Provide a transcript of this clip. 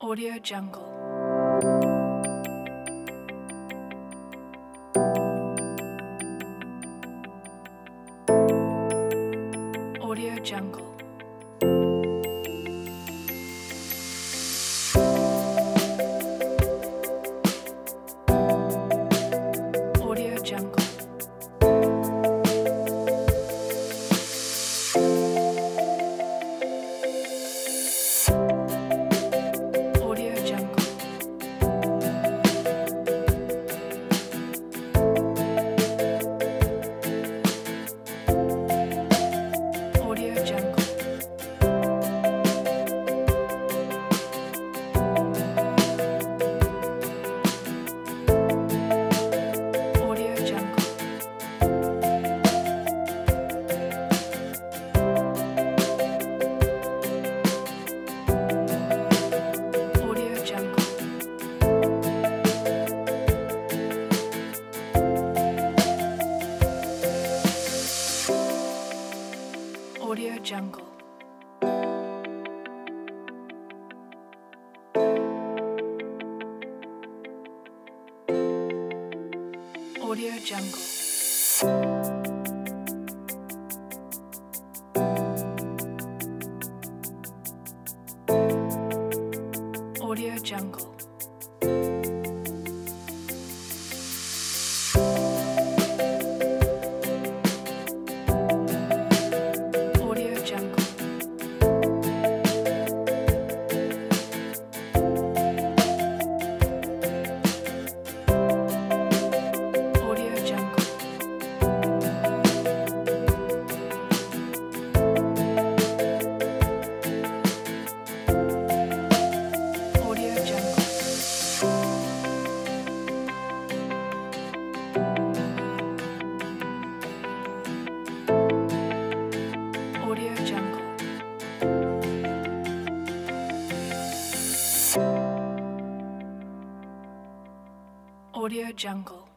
Audio Jungle. Audio Jungle. Audio Jungle. Audio Jungle. Audio Jungle. Audio Jungle. Audio Jungle. Audio Jungle. Audio Jungle. Audio Jungle. Audio Jungle. Audio Jungle. Audio Jungle. Audio Jungle. Audio Jungle.